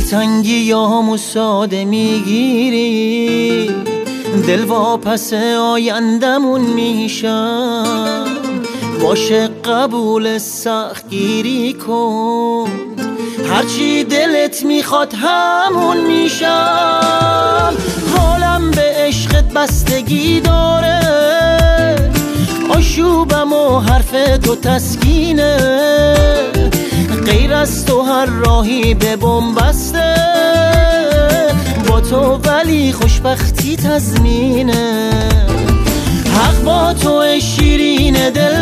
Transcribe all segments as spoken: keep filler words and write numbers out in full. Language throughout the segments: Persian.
دلتنگی یا ساده میگیری، دل واپس آیندمون میشم، باشه قبول سخت گیری کن، هرچی دلت میخواد همون میشم. حالم به عشقت بستگی داره، آشوبم و حرف تو تسکینه، غیر از تو هر راهی به بم بسته، با تو ولی خوشبختی تضمینه. حق با تو شیرین دل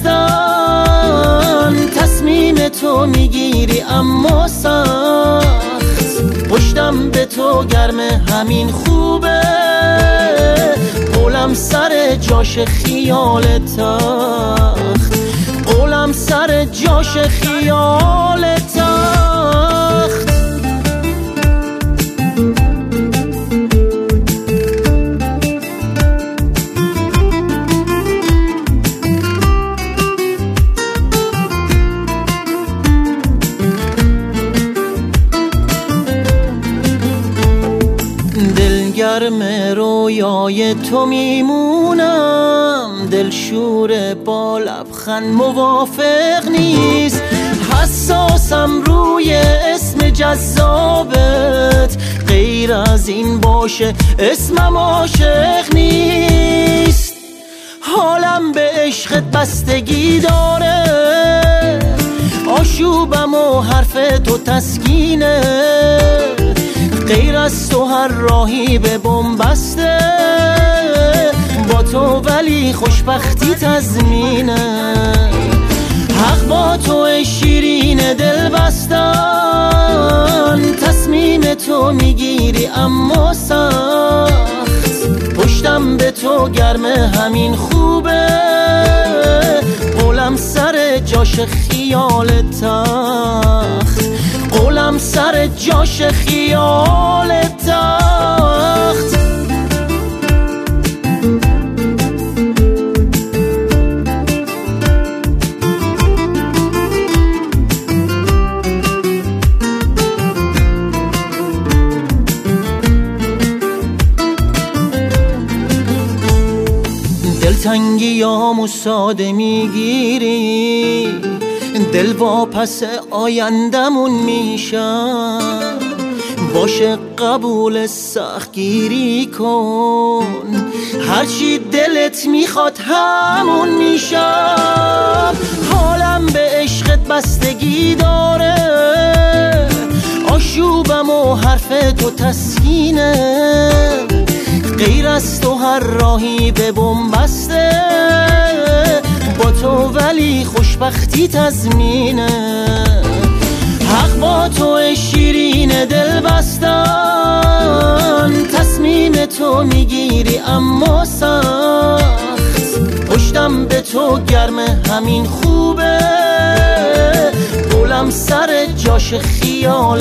بستن، تصمیم تو میگیری اما سخت، پشتم به تو گرم همین خوبه، قولم سر جاش خیال تخت، قولم سر جاش خیال تخت. دلگرم رویای تو میمونم، دلشور با لبخند موافق نیست، حساسم روی اسم جذابت، غیر از این باشه اسمم عاشق نیست. حالم به عشقت بستگی داره، آشوبم و حرف تو تسکینه، غیر از تو هر راهی به بم بسته، با تو ولی خوشبختی تضمینه. حق با تو شیرین دل بستن، تصمیم تو میگیری اما سخت، پشتم به تو گرم همین خوبه، قولم سر جاش خیال تخت، قولم سر جاش خیال تخت. دلتنگی یا ساده میگیری، دل واپس آیندمون میشم، باشه قبول سخت گیری کن، هرچی دلت میخواد همون میشم. حالم به عشقت بستگی داره، آشوبم و حرف تو تسکینه، غیر از تو هر راهی به بم بسته، با تو ولی خوشبختی تضمینه. حق با تو شیرین دل بستن، تصمیم تو میگیری اما سخت، پشتم به تو گرم همین خوبه، قولم سر جاش خیال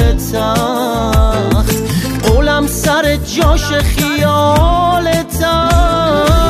تخت، قولم سر جاش خیال تخت.